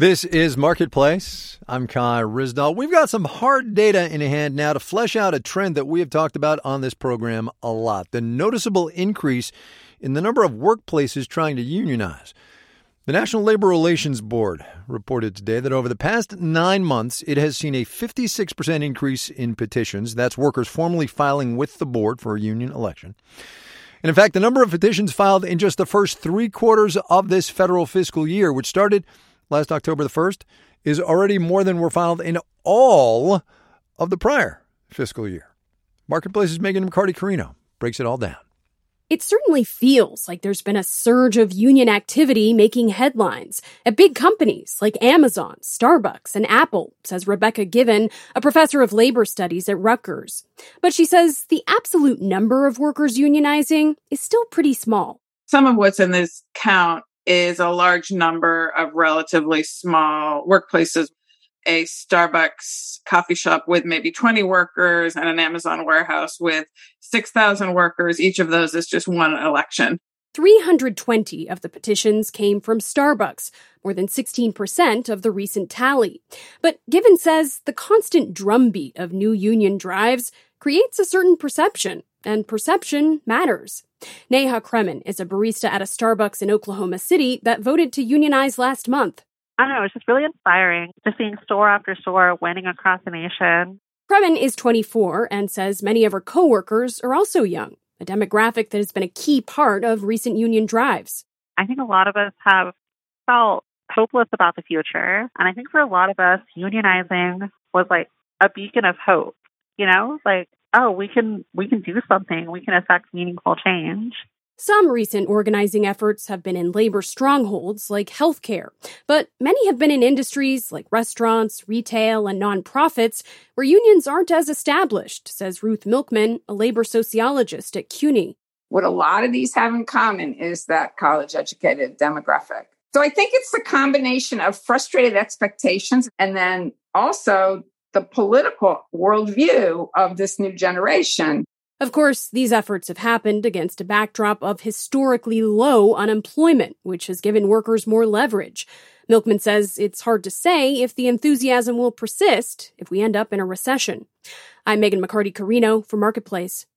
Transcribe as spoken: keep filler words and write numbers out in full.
This is Marketplace. I'm Kai Ryssdal. We've got some hard data in hand now to flesh out a trend that we have talked about on this program a lot, the noticeable increase in the number of workplaces trying to unionize. The National Labor Relations Board reported today that over the past nine months, it has seen a fifty-six percent increase in petitions. That's workers formally filing with the board for a union election. And in fact, the number of petitions filed in just the first three quarters of this federal fiscal year, which started last October the first, is already more than were filed in all of the prior fiscal year. Marketplace's Megan McCarty-Carino breaks it all down. It certainly feels like there's been a surge of union activity making headlines at big companies like Amazon, Starbucks, and Apple, says Rebecca Given, a professor of labor studies at Rutgers. But she says the absolute number of workers unionizing is still pretty small. Some of what's in this count is a large number of relatively small workplaces. A Starbucks coffee shop with maybe twenty workers and an Amazon warehouse with six thousand workers. Each of those is just one election. three hundred twenty of the petitions came from Starbucks, more than sixteen percent of the recent tally. But Given says the constant drumbeat of new union drives creates a certain perception, and perception matters. Neha Kremen is a barista at a Starbucks in Oklahoma City that voted to unionize last month. I don't know, it's just really inspiring, just seeing store after store winning across the nation. Kremen is twenty-four and says many of her coworkers are also young, a demographic that has been a key part of recent union drives. I think a lot of us have felt hopeless about the future. And I think for a lot of us, unionizing was like a beacon of hope, you know, like, oh, we can we can do something. We can affect meaningful change. Some recent organizing efforts have been in labor strongholds like healthcare, but many have been in industries like restaurants, retail, and nonprofits where unions aren't as established, says Ruth Milkman, a labor sociologist at CUNY. What a lot of these have in common is that college-educated demographic. So I think it's the combination of frustrated expectations and then also the political worldview of this new generation. Of course, these efforts have happened against a backdrop of historically low unemployment, which has given workers more leverage. Milkman says it's hard to say if the enthusiasm will persist if we end up in a recession. I'm Megan McCarty-Carino for Marketplace.